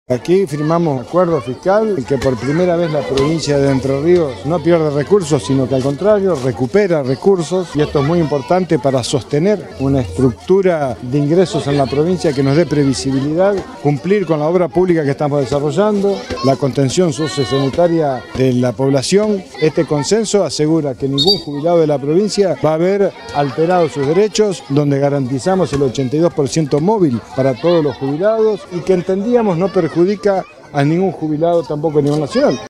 Aquí firmamos un acuerdo fiscal en que por primera vez la provincia de Entre Ríos no pierde recursos, sino que al contrario recupera recursos, y esto es muy importante para sostener una estructura de ingresos en la provincia que nos dé previsibilidad, cumplir con la obra pública que estamos desarrollando, la contención sociosanitaria de la población. Este consenso asegura que ningún jubilado de la provincia va a haber alterado sus derechos, donde garantizamos el 82% móvil para todos los jubilados y que entendíamos no perjudica a ningún jubilado tampoco a nivel nacional.